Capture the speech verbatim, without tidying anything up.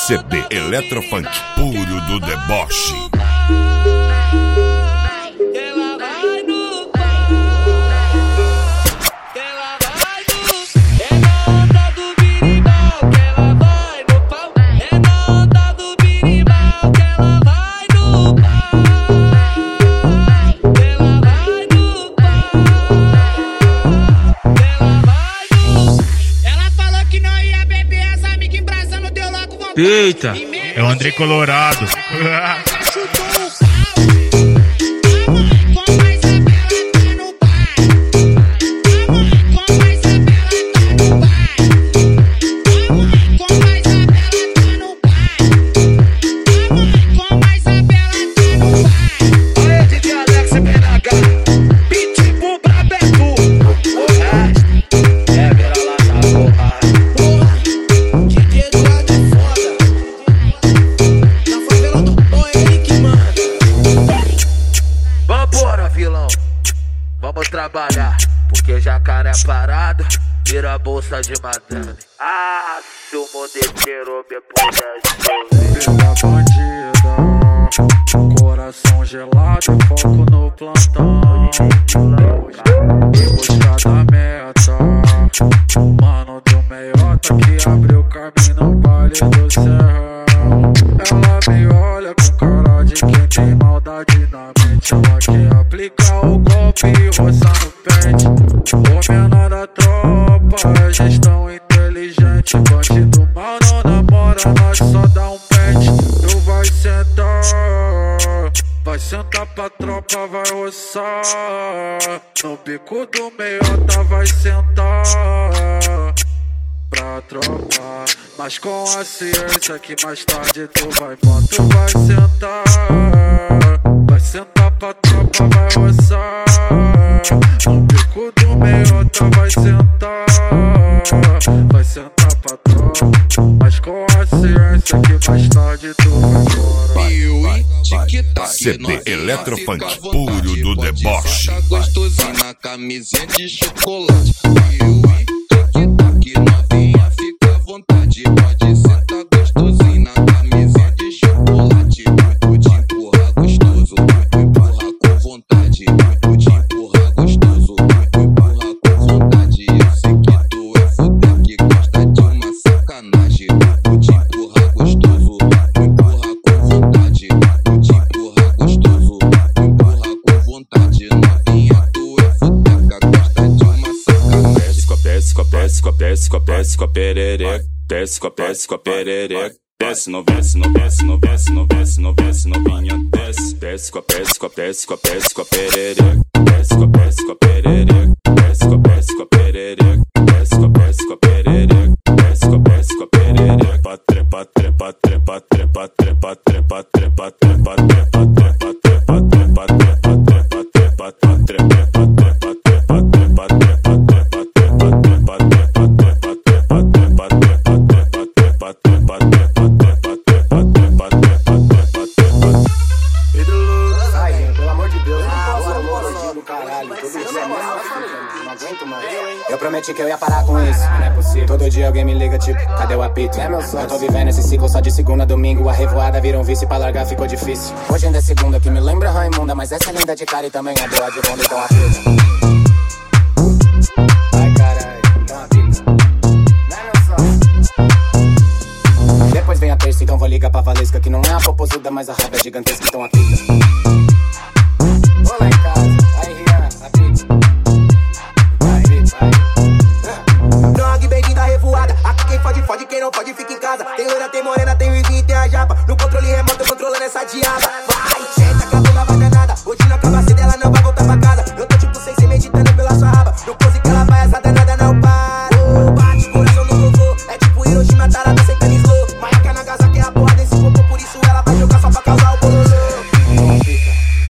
C D Eletrofunk, puro do deboche. Eita, é o André Colorado. Vamos trabalhar, porque jacaré parado vira a bolsa de madame. Ah, se o modeteiro me pudesse Vida bandida, coração gelado, foco no plantão. Em busca da meta, mano do meiota que abriu caminho no baile do Serrão. Ela me olha com cara de quem tem maldade na mente. Ela quer aplicar o golpe e roçar no pente. O menor da tropa, gestão inteligente. Bandido mal não namora, nós só dá um pente. Tu vai sentar, vai sentar pra tropa, vai roçar. No bico do meiota vai sentar pra tropa, mas com a ciência que mais tarde tu vai embora. Tu vai sentar, vai sentar pra tropa, vai roçar. No bico do meiota vai sentar, vai sentar pra tropa, mas com a ciência que mais tarde tu vai embora. C D Eletrofunk, puro do deboche. Gostosinho na camisinha de chocolate. Novinha, fica à vontade, pode sentar gostosinho na camisinha de chocolate. Vou te empurrar gostoso, vou empurrar com vontade. Vou te empurrar gostoso, vou empurrar com vontade. Eu sei que tu é fuder que gosta de uma sacanagem. Vou te empurrar gostoso, vou empurrar com vontade. Vou te empurrar gostoso, vou empurrar com vontade. Novinha, tu é fuder que gosta de uma sacanagem. Desce com a desce com a desce com a desce com a perereca, desce com a desce com a perereca, desce no desce no desce no desce no desce no desce novinha, desce desce com a desce com a desce com a desce com a perereca, desce com a desce com a perereca, desce com a desce com a perereca, desce com a desce com a perereca, desce com a desce com a perereca, patre patre patre patre patre patre patre patre patre patre patre patre patre patre Eu prometi que eu ia parar com isso, não é possível. Todo dia alguém me liga tipo, cadê o apito? É meu sonho. Eu tô vivendo esse ciclo só de segunda a domingo. A revoada vira um vício, pra largar ficou difícil. Hoje ainda é segunda que me lembra Raimunda, mas essa é linda de cara e também é boa de bunda, então apita. Ai caralho, então apita. Não é meu sonho. Depois vem a terça, então vou ligar pra Valesca, que não é a popozuda, mas a raiva é gigantesca, então apita. Vou lá em casa, aí Rian, apita. Nog, bem-vindo à revoada. Aqui quem fode, fode, quem não pode fica em casa. Tem loira, tem morena, tem Wizinho e tem a japa. No controle remoto, controlando essa diaba.